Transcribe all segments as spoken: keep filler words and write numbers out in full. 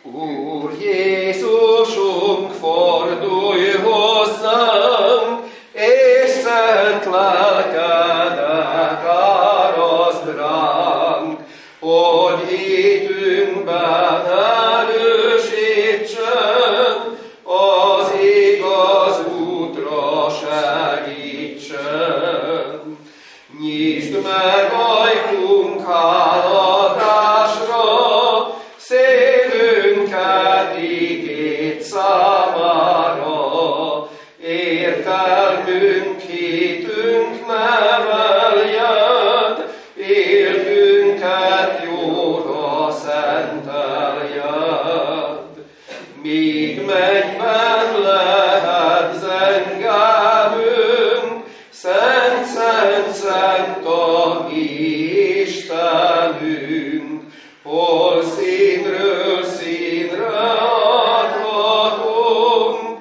Úr Jézusunk, fordulj hozzánk, és szent lelkedet áraszd ránk, hogy hitünkben erősítsen, az igaz útra segítsen. Nyisd meg ajtunk háladásra, szívünket igét számára, értelmünk, hitünk neveljed, életünket jóra szenteljed. Míg mennyben lehet zengelünk, szent, szent, szent a mi Istenünk, hol színről színre adhatunk,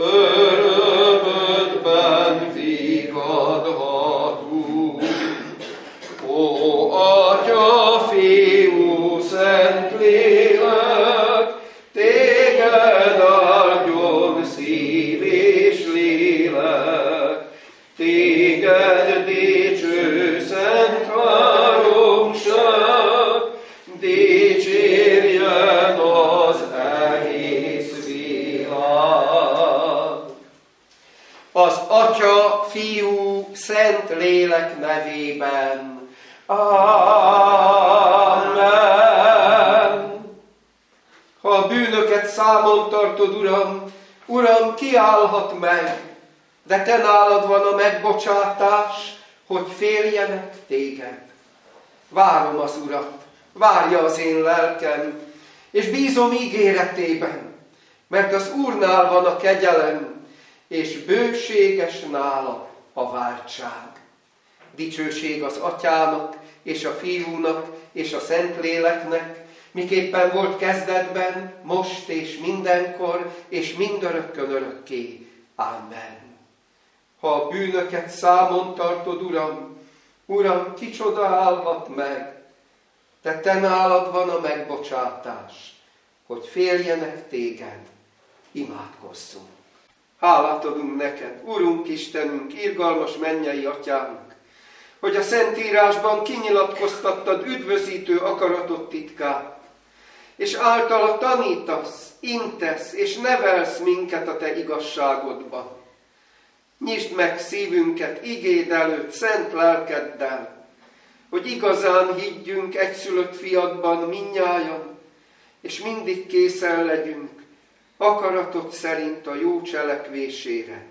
örömödben vigadhatunk. Ó, Atya, Fiú, Szentlélek, téged áldjon szív és lélek, téged dicső szent háromság, dicsérjen az egész világ. Az Atya, Fiú, Szent Lélek nevében. Amen. Ha a bűnöket számon tartod, Uram, Uram, ki állhat meg, de te nálad van a megbocsátás, hogy féljenek téged. Várom az Urat, várja az én lelkem, és bízom ígéretében, mert az Úrnál van a kegyelem, és bőséges nála a váltság. Dicsőség az Atyának, és a Fiúnak, és a Szentléleknek, miképpen volt kezdetben, most és mindenkor, és mindörökkön örökké. Amen. Ha a bűnöket számon tartod, Uram, Uram, kicsoda állhat meg, de te nálad van a megbocsátás, hogy féljenek téged. Imádkozzunk. Hálát adunk neked, Urunk Istenünk, irgalmas mennyei Atyánk, hogy a Szentírásban kinyilatkoztattad üdvözítő akaratod titkát, és általa tanítasz, intesz és nevelsz minket a te igazságodba. Nyisd meg szívünket igéd előtt szent lelkeddel, hogy igazán higgyünk egyszülött fiadban mindnyájan, és mindig készen legyünk akaratod szerint a jó cselekvésére.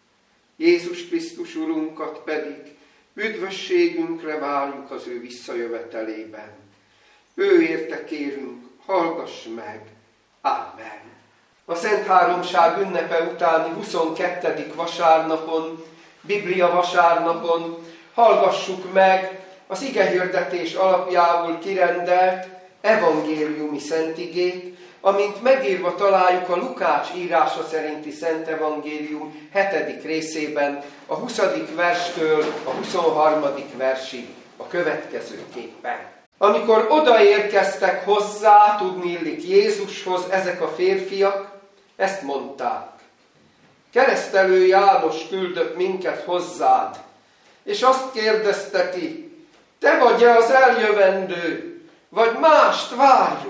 Jézus Krisztus Urunkat pedig üdvösségünkre várjuk az ő visszajövetelében. Ő érte kérünk, hallgass meg. Amen. A Szent Háromság ünnepe utáni huszonkettedik vasárnapon, Biblia vasárnapon hallgassuk meg az igehirdetés alapjául kirendelt evangéliumi szentigét, amint megírva találjuk a Lukács írása szerinti Szent Evangélium hetedik részében, a huszadik verstől a huszonharmadik versig a következőképpen. Amikor odaérkeztek hozzá, tudniillik Jézushoz ezek a férfiak, ezt mondták: Keresztelő János küldött minket hozzád, és azt kérdezte ki, te vagy-e az eljövendő, vagy mást várjunk?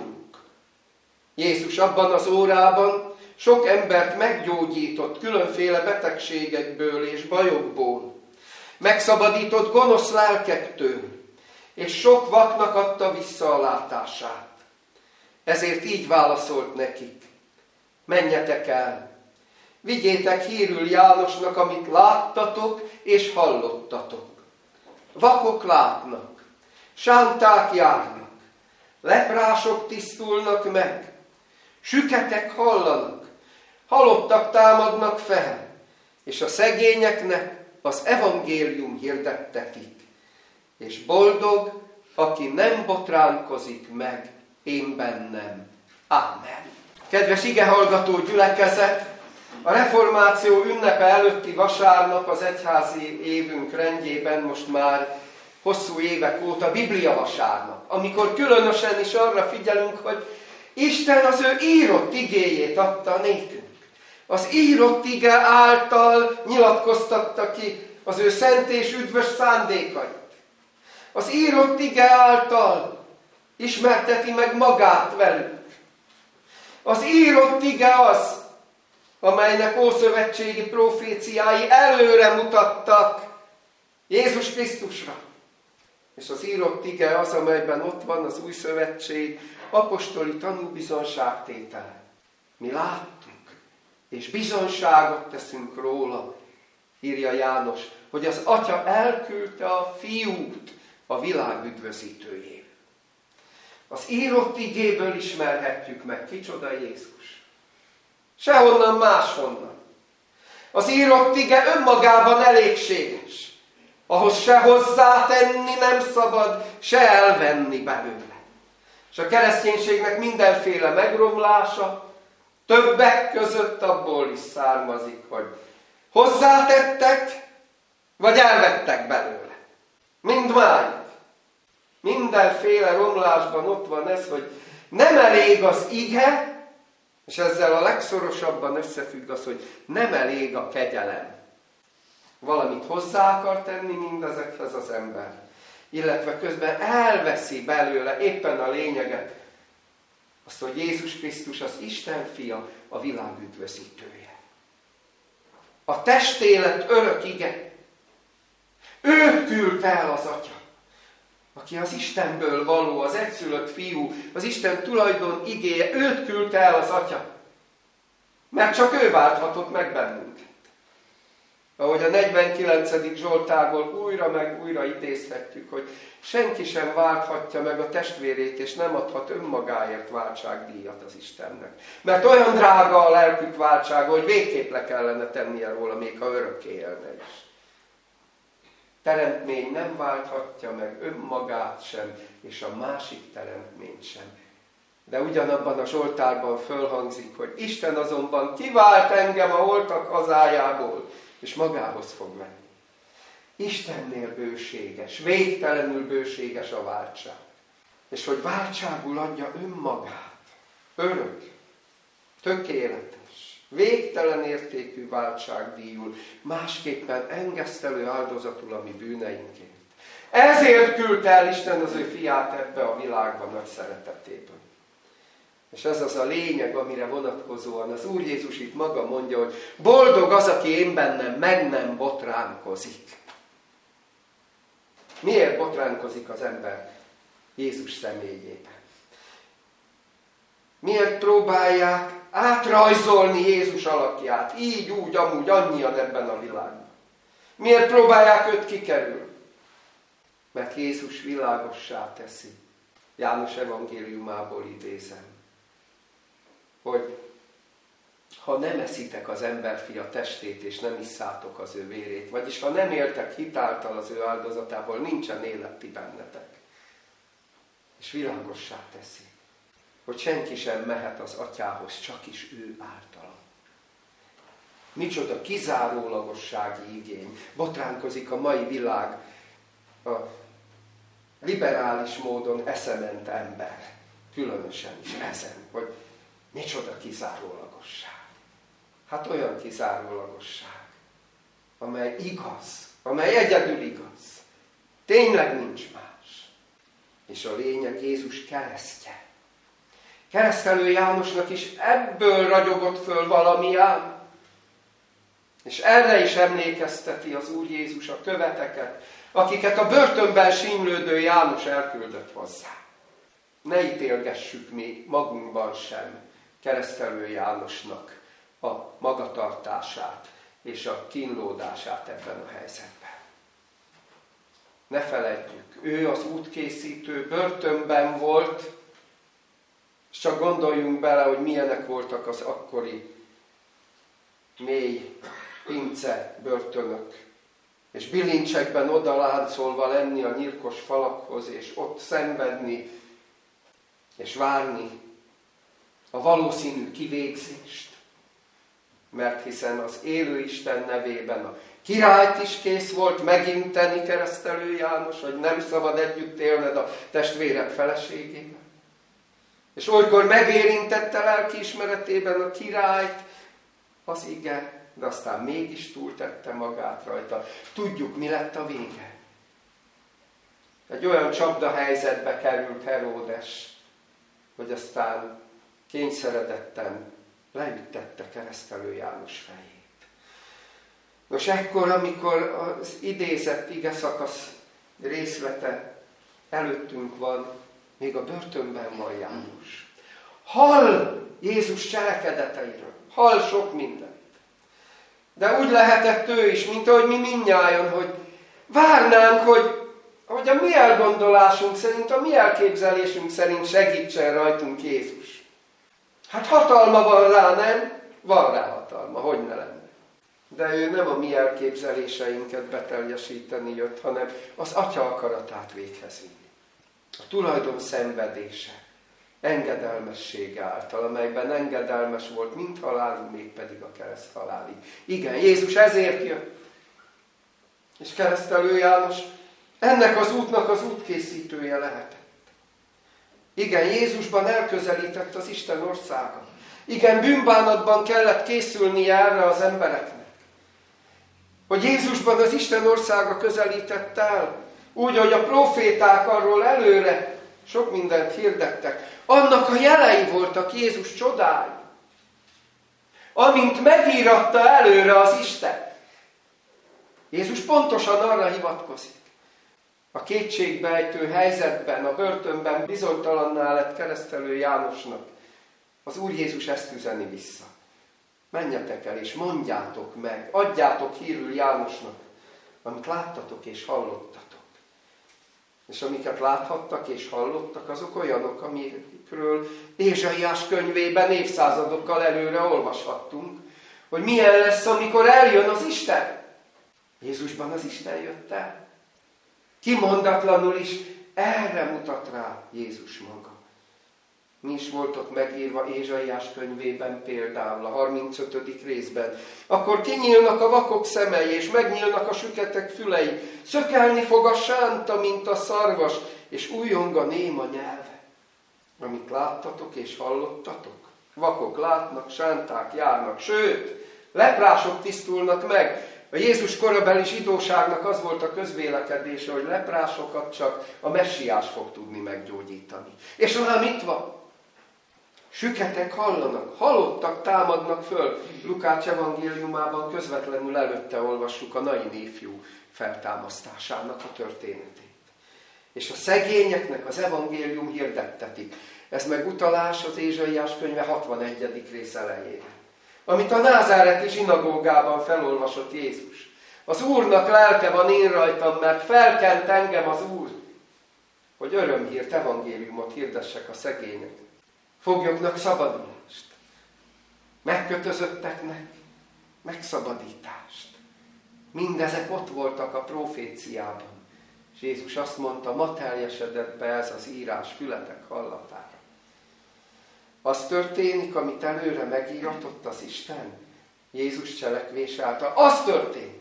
Jézus abban az órában sok embert meggyógyított különféle betegségekből és bajokból, megszabadított gonosz lelkektől, és sok vaknak adta vissza a látását. Ezért így válaszolt nekik: menjetek el, vigyétek hírül Jánosnak, amit láttatok és hallottatok. Vakok látnak, sánták járnak, leprások tisztulnak meg, süketek hallanak, halottak támadnak fel, és a szegényeknek az evangélium hirdettetik. És boldog, aki nem botránkozik meg én bennem. Amen. Kedves igehallgató gyülekezet, a reformáció ünnepe előtti vasárnap az egyházi évünk rendjében most már hosszú évek óta Biblia vasárnap, amikor különösen is arra figyelünk, hogy Isten az ő írott igéjét adta nékünk. Az írott ige által nyilatkoztatta ki az ő szent és üdvös szándékait. Az írott ige által ismerteti meg magát velünk. Az írott ige az, amelynek ószövetségi proféciái előre mutattak Jézus Krisztusra. És az írott ige az, amelyben ott van az új szövetség apostoli tanúbizonságtétele. Mi láttuk, és bizonságot teszünk róla, írja János, hogy az Atya elküldte a Fiút a világ üdvözítőjével. Az írott igéből ismerhetjük meg, kicsoda Jézus. Sehonnan máshonnan. Az írott ige önmagában elégséges. Ahhoz se hozzátenni nem szabad, se elvenni belőle. És a kereszténységnek mindenféle megromlása többek között abból is származik, hogy hozzátettek, vagy elvettek belőle. Mindmáig. Mindenféle romlásban ott van ez, hogy nem elég az ige, és ezzel a legszorosabban összefügg az, hogy nem elég a kegyelem. Valamit hozzá akar tenni mindezekhez az ember, illetve közben elveszi belőle éppen a lényeget, azt, hogy Jézus Krisztus az Isten fia, a világ üdvözítője. A testélet örök ige. Őt küldte el az Atya, aki az Istenből való, az egyszülött fiú, az Isten tulajdon igéje, őt küldte el az Atya. Mert csak ő válthatott meg bennünket. Ahogy a negyvenkilencedik Zsoltárból újra meg újra idézhetjük, hogy senki sem válthatja meg a testvérét, és nem adhat önmagáért váltságdíjat az Istennek. Mert olyan drága a lelkük váltsága, hogy végképp le kellene tennie róla, még ha örökké élne is. Teremtmény nem válthatja meg önmagát sem, és a másik teremtményt sem. De ugyanabban a Zsoltárban fölhangzik, hogy Isten azonban kivált engem a holtak hazájából, és magához fog menni. Istennél bőséges, végtelenül bőséges a váltság. És hogy váltságul adja önmagát, örök, tökéletes, végtelen értékű váltságdíjul, másképpen engesztelő áldozatul a mi bűneinkért. Ezért küldte el Isten az ő fiát ebbe a világba nagy szeretetéből. És ez az a lényeg, amire vonatkozóan az Úr Jézus itt maga mondja, hogy boldog az, aki én bennem meg nem botránkozik. Miért botránkozik az ember Jézus személyében? Miért próbálják átrajzolni Jézus alakját, így, úgy, amúgy, annyian ebben a világban? Miért próbálják őt kikerülni? Mert Jézus világossá teszi. János evangéliumából idézem, hogy ha nem eszitek az emberfia testét, és nem isszátok az ő vérét, vagyis ha nem éltek hitáltal az ő áldozatából, nincsen élet ti bennetek. És világossá teszi, hogy senki sem mehet az Atyához, csak is ő általa. Micsoda kizárólagossági igény. Botránkozik a mai világ a liberális módon eszement ember. Különösen is ezen, hogy micsoda kizárólagosság. Hát olyan kizárólagosság, amely igaz, amely egyedül igaz. Tényleg nincs más. És a lényeg Jézus keresztje. Keresztelő Jánosnak is ebből ragyogott föl valami ám. És erre is emlékezteti az Úr Jézus a követeket, akiket a börtönben sínylődő János elküldött hozzá. Ne ítélgessük mi magunkban sem Keresztelő Jánosnak a magatartását és a kínlódását ebben a helyzetben. Ne feledjük, ő az útkészítő, börtönben volt, és csak gondoljunk bele, hogy milyenek voltak az akkori mély pince börtönök, és bilincsekben odaláncolva lenni a nyírkos falakhoz, és ott szenvedni, és várni a valószínű kivégzést, mert hiszen az élő Isten nevében a királyt is kész volt meginteni Keresztelő János, hogy nem szabad együtt élned a testvéred feleségével. És olykor megérintette lelkiismeretében a királyt az ige, de aztán mégis túltette magát rajta. Tudjuk, mi lett a vége. Egy olyan csapdahelyzetbe került Heródes, hogy aztán kényszeredetten leüttette Keresztelő János fejét. Nos, ekkor, amikor az idézett ige szakasz részlete előttünk van, még a börtönben van János. Hall Jézus cselekedeteiről, hall sok mindent. De úgy lehetett ő is, mint ahogy mi mindnyájan, hogy várnánk, hogy, hogy a mi elgondolásunk szerint, a mi elképzelésünk szerint segítsen rajtunk Jézus. Hát hatalma van rá, nem? Van rá hatalma, hogy ne lenne. De ő nem a mi elképzeléseinket beteljesíteni jött, hanem az Atya akaratát véghez vinni. A tulajdon szenvedése, engedelmessége által, amelyben engedelmes volt mind halálig, még pedig a kereszt halálig. Igen, Jézus ezért jött. És Keresztelő János ennek az útnak az útkészítője lehetett. Igen, Jézusban elközelített az Isten országa. Igen, bűnbánatban kellett készülnie erre az embereknek. Hogy Jézusban az Isten országa közelített el, úgy, hogy a proféták arról előre sok mindent hirdettek. Annak a jelei voltak Jézus csodái. Amint megíratta előre az Isten. Jézus pontosan arra hivatkozik. A kétségbejtő helyzetben, a börtönben bizonytalanná lett Keresztelő Jánosnak. Az Úr Jézus ezt üzeni vissza. Menjetek el és mondjátok meg, adjátok hírül Jánosnak, amit láttatok és hallottatok. És amiket láthattak és hallottak, azok olyanok, amikről Ézsaiás könyvében évszázadokkal előre olvashattunk, hogy milyen lesz, amikor eljön az Isten. Jézusban az Isten jött el. Kimondatlanul is erre mutat rá Jézus maga. Mi is voltok megírva Ézsaiás könyvében például, a harmincötödik részben. Akkor kinyílnak a vakok szemei, és megnyílnak a süketek fülei. Szökelni fog a sánta, mint a szarvas, és újjong a néma nyelve. Amit láttatok és hallottatok. Vakok látnak, sánták járnak, sőt, leprások tisztulnak meg. A Jézus korabeli zsidóságnak az volt a közvélekedése, hogy leprásokat csak a messiás fog tudni meggyógyítani. És lám itt van. Süketek hallanak, halottak támadnak föl. Lukács evangéliumában közvetlenül előtte olvassuk a Nain ifjú feltámasztásának a történetét. És a szegényeknek az evangélium hirdettetik. Ez meg utalás az Ézsaiás könyve hatvanegyedik rész elejére. Amit a názáreti zsinagógában felolvasott Jézus. Az Úrnak lelke van én rajtam, mert felkent engem az Úr, hogy örömhírt, evangéliumot hirdessek a szegényeknek. Foglyoknak szabadulást, megkötözötteknek megszabadítást. Mindezek ott voltak a proféciában. És Jézus azt mondta, ma teljesedett be ez az írás fületek hallatára. Az történik, amit előre megíratott az Isten, Jézus cselekvése által. Az történik,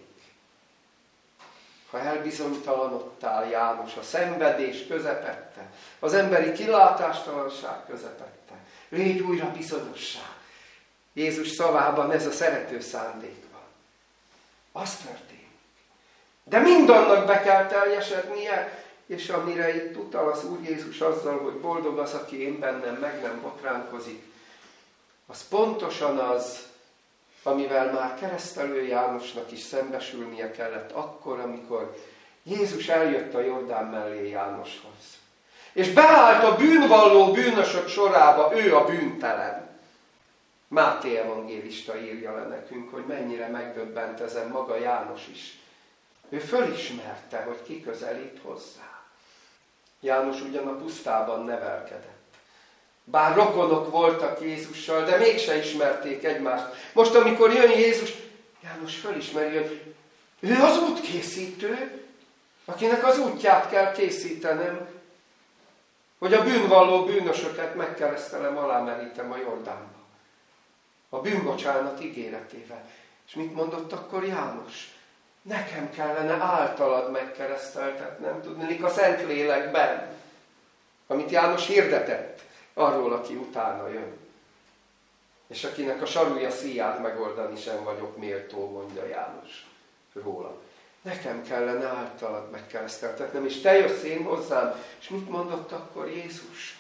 ha elbizonytalanodtál János a szenvedés közepette, az emberi kilátástalanság közepette. Légy újra bizonyossá. Jézus szavában ez a szerető szándék van. Az történik. De mindannak be kell teljesednie, és amire itt utal az Úr Jézus azzal, hogy boldog az, aki én bennem meg nem botránkozik, az pontosan az, amivel már Keresztelő Jánosnak is szembesülnie kellett akkor, amikor Jézus eljött a Jordán mellé Jánoshoz. És beállt a bűnvalló bűnösök sorába, ő a bűntelen. Máté evangélista írja le nekünk, hogy mennyire megdöbbent ezen maga János is. Ő fölismerte, hogy ki közelít hozzá. János ugyan a pusztában nevelkedett. Bár rokonok voltak Jézussal, de mégse ismerték egymást. Most, amikor jön Jézus, János fölismeri, hogy ő az útkészítő, akinek az útját kell készítenem, hogy a bűnvalló bűnösöket megkeresztelem, alámerítem a Jordánba. A bűnbocsánat ígéretével. És mit mondott akkor János? Nekem kellene általad megkereszteltetnem, tudnék a Szentlélekben, amit János hirdetett. arról, aki utána jön. És akinek a sarúja szíját megoldani sem vagyok méltó, mondja János róla. Nekem kellene általad megkereszteltetnem, és te jössz én hozzám. És mit mondott akkor Jézus?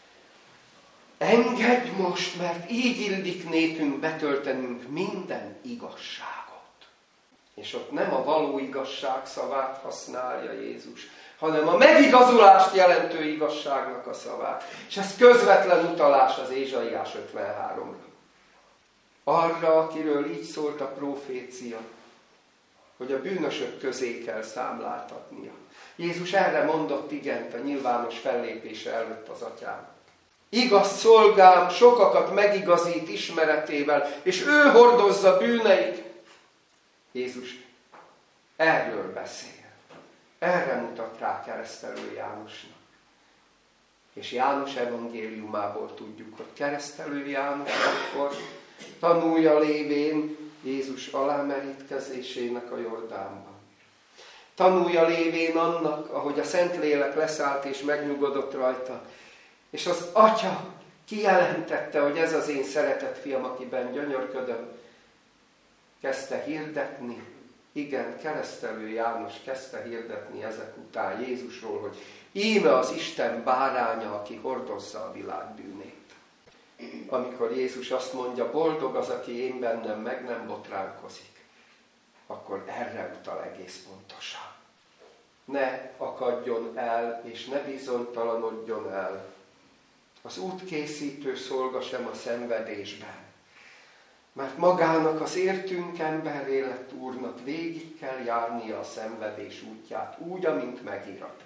Engedj most, mert így illik nékünk betöltenünk minden igazságot. És ott nem a való igazság szavát használja Jézus, hanem a megigazulást jelentő igazságnak a szavát. És ez közvetlen utalás az Ézsaiás ötvenháromra. Arra, akiről így szólt a profécia, hogy a bűnösök közé kell számláltatnia. Jézus erre mondott igent a nyilvános fellépése előtt az atyának. Igaz szolgám sokakat megigazít ismeretével, és ő hordozza bűneit. Jézus erről beszél. Erre mutat rá Keresztelő Jánosnak. És János evangéliumából tudjuk, hogy Keresztelő János akkor tanulja lévén Jézus alámerítkezésének a Jordánban. Tanulja lévén annak, ahogy a Szentlélek leszállt és megnyugodott rajta, és az Atya kijelentette, hogy ez az én szeretett fiam, akiben gyönyörködöm, kezdte hirdetni. Igen, Keresztelő János kezdte hirdetni ezek után Jézusról, hogy íme az Isten báránya, aki hordozza a világ bűnét. Amikor Jézus azt mondja, boldog az, aki én bennem meg nem botránkozik, akkor erre utal egész pontosan. Ne akadjon el, és ne bizonytalanodjon el az útkészítő szolga sem a szenvedésben. Mert magának az értünk emberré lett Úrnak végig kell járnia a szenvedés útját, úgy, amint megíratott.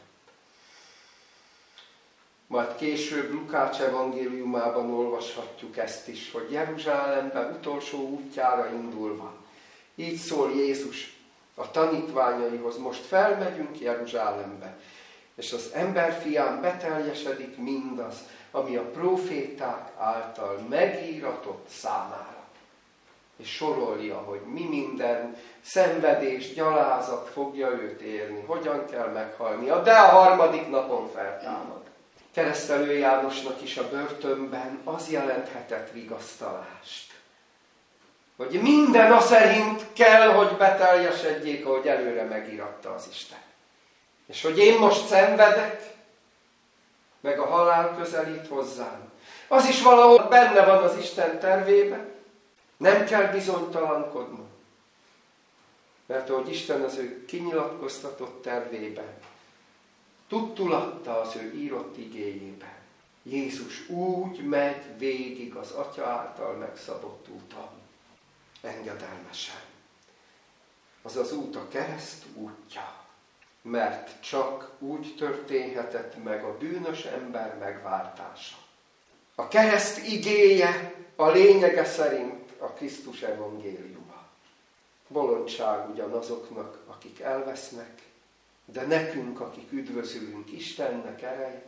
Majd később Lukács evangéliumában olvashatjuk ezt is, hogy Jeruzsálembe utolsó útjára indulva. Így szól Jézus a tanítványaihoz, most felmegyünk Jeruzsálembe, és az emberfián beteljesedik mindaz, ami a próféták által megíratott számára. És sorolja, hogy mi minden szenvedés, gyalázat fogja őt érni, hogyan kell meghalnia, de a harmadik napon feltámad. Keresztelő Jánosnak is a börtönben az jelenthetett vigasztalást, hogy minden a szerint kell, hogy beteljesedjék, ahogy előre megíratta az Isten. És hogy én most szenvedek, meg a halál közelít hozzám. Az is valahol benne van az Isten tervében. Nem kell bizonytalankodnom. Mert ahogy Isten az ő kinyilatkoztatott tervében, tudtulatta az ő írott igéjében, Jézus úgy megy végig az Atya által megszabott úton, engedelmesen. Az az út a kereszt útja, mert csak úgy történhetett meg a bűnös ember megváltása. A kereszt igéje a lényege szerint a Krisztus evangéliuma. Bolondság ugyanazoknak, akik elvesznek, de nekünk, akik üdvözülünk, Istennek ereje.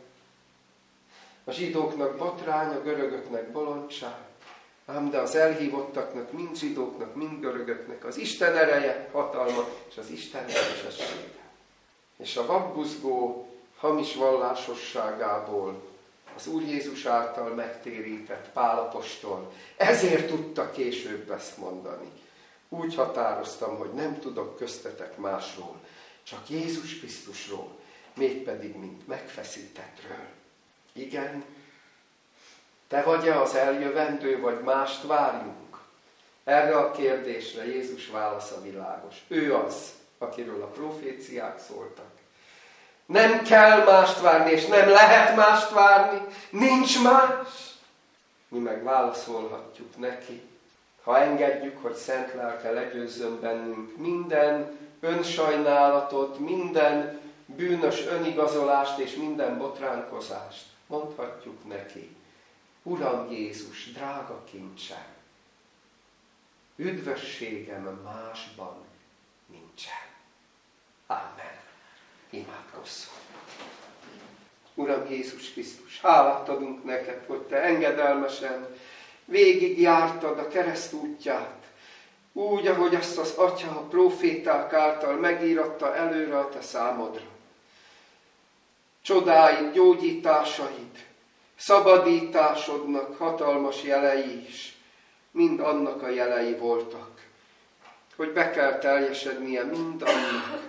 A zsidóknak botrány, a görögöknek bolondság, ám de az elhívottaknak, mind zsidóknak, mind görögöknek az Isten ereje, hatalma és az Isten dicsősége. És a vakbuzgó hamis vallásosságából az Úr Jézus által megtérített Pál apostol ezért tudta később ezt mondani. Úgy határoztam, hogy nem tudok köztetek másról, csak Jézus Krisztusról, mégpedig mint megfeszítettről. Igen, te vagy-e az eljövendő, vagy mást várjunk? Erre a kérdésre Jézus válasza világos. Ő az, akiről a proféciák szóltak. Nem kell mást várni, és nem lehet mást várni, nincs más. Mi meg válaszolhatjuk neki, ha engedjük, hogy szent lelke legyőzzön bennünk minden önsajnálatot, minden bűnös önigazolást és minden botránkozást. Mondhatjuk neki, Uram Jézus, drága kincsem, üdvösségem másban nincsen. Amen. Imádkozzunk. Uram Jézus Krisztus, hálát adunk neked, hogy te engedelmesen végigjártad a kereszt útját, úgy, ahogy azt az Atya a próféták által megíratta előre a te számodra. Csodáid, gyógyításaid, Szabadításodnak hatalmas jelei is, mind annak a jelei voltak, hogy be kell teljesednie mind annak,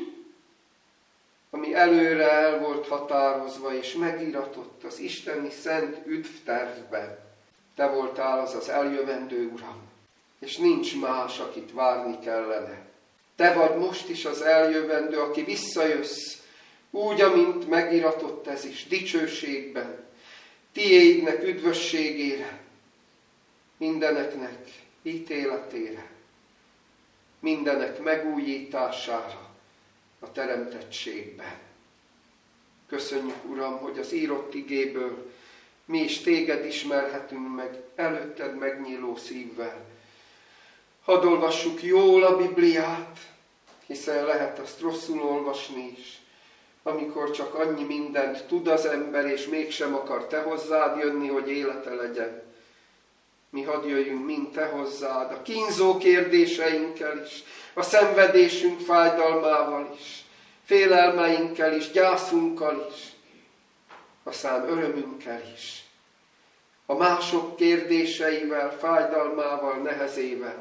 ami előre el volt határozva és megiratott az isteni szent üdvtervben. Te voltál az az eljövendő Uram, és nincs más, akit várni kellene. Te vagy most is az eljövendő, aki visszajössz, úgy, amint megiratott ez is, dicsőségben, tiédnek üdvösségére, mindeneknek ítéletére, mindenek megújítására a teremtettségben. Köszönjük, Uram, hogy az írott igéből mi is téged ismerhetünk meg, előtted megnyíló szívvel. Hadd olvassuk jól a Bibliát, hiszen lehet azt rosszul olvasni is, amikor csak annyi mindent tud az ember, és mégsem akar te hozzád jönni, hogy élete legyen. Mi hadd jöjjünk mind te hozzád, a kínzó kérdéseinkkel is, a szenvedésünk fájdalmával is, félelmeinkkel is, gyászunkkal is, aztán örömünkkel is, a mások kérdéseivel, fájdalmával, nehezével.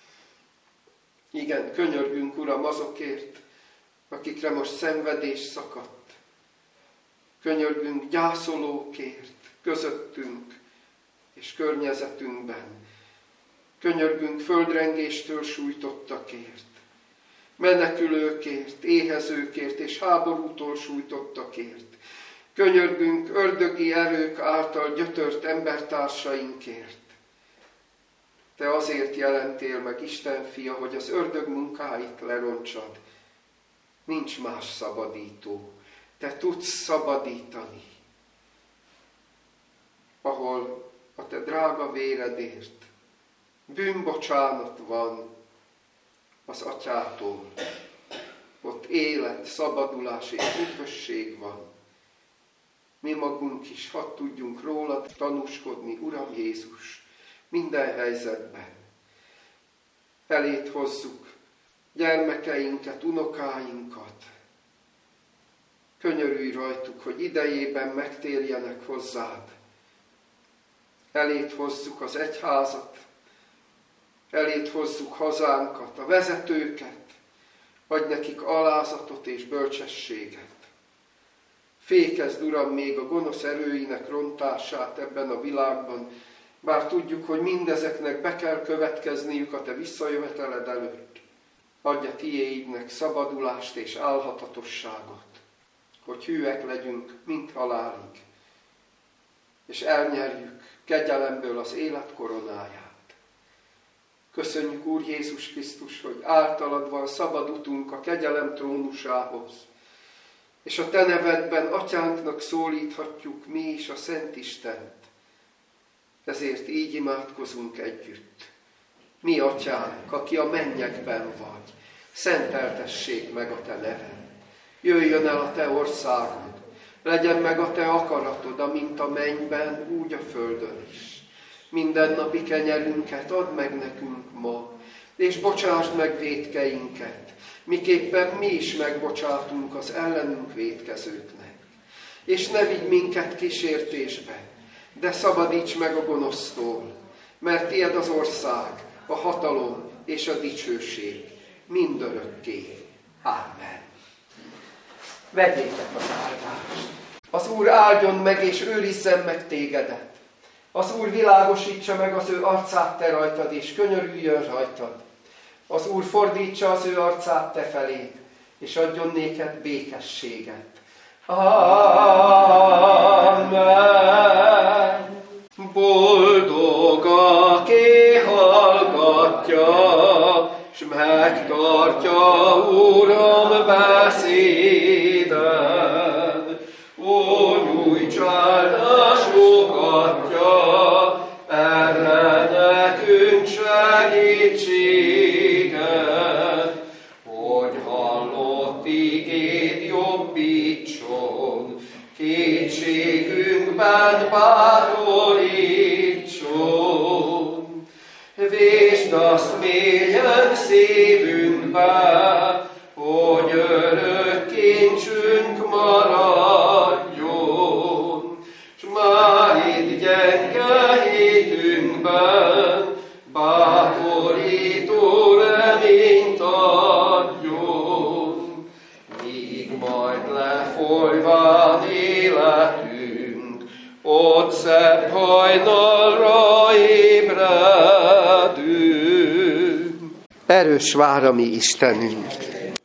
Igen, könyörgünk, Uram, azokért, akikre most szenvedés szakadt. Könyörgünk gyászolókért, közöttünk és környezetünkben. Könyörgünk földrengéstől sújtottakért, menekülőkért, éhezőkért és háborútól sújtottakért. Könyörgünk ördögi erők által gyötört embertársainkért. Te azért jelentél meg, Isten fia, hogy az ördög munkáit lerontsad. Nincs más szabadító. Te tudsz szabadítani, ahol a te drága véredért bűnbocsánat van az atyától. Ott élet, szabadulás és üdvösség van. Mi magunk is hadd tudjunk rólad tanúskodni, Uram Jézus, minden helyzetben. Eléd hozzuk gyermekeinket, unokáinkat. Könyörülj rajtuk, hogy idejében megtérjenek hozzád. Eléd hozzuk az egyházat, eléd hozzuk hazánkat, a vezetőket, adj nekik alázatot és bölcsességet. Fékezd, Uram, még a gonosz erőinek rontását ebben a világban, bár tudjuk, hogy mindezeknek be kell következniük a te visszajöveteled előtt. Adj a tiédnek szabadulást és álhatatosságot, hogy hűek legyünk, mint halálig, és elnyerjük kegyelemből az élet koronáját. Köszönjük, Úr Jézus Krisztus, hogy általad van szabad utunk a kegyelem trónusához, és a te nevedben atyánknak szólíthatjuk mi is a Szent Istent. Ezért így imádkozunk együtt. Mi, atyánk, aki a mennyekben vagy, szenteltessék meg a te neved. Jöjjön el a te országod, legyen meg a te akaratod, amint a mennyben, úgy a földön is. Mindennapi kenyerünket add meg nekünk ma, és bocsásd meg vétkeinket, miképpen mi is megbocsátunk az ellenünk vétkezőknek. És ne vigy minket kísértésbe, de szabadíts meg a gonosztól, mert tied az ország, a hatalom és a dicsőség mindörökké. Amen. Vegyétek az áldást. Az Úr áldjon meg és őrizzen meg tégedet. Az Úr világosítsa meg az ő arcát te rajtad, és könyörüljön rajtad. Az Úr fordítsa az ő arcát te feléd, és adjon néked békességet. Amen. Boldog, aki hallgatja, s megtartja, Uram, beszéded. Ó, nyújts áldásogatja, erre nekünk segítséget, hogy hallott igéd jobbítson, kétségünkben bátorítson. Vésd azt mélyen szívünkbe, hogy örök kincsünk maradjon, s már hol van életünk, ott szebb hajnalra ébredünk. Erős vár a mi Istenünk!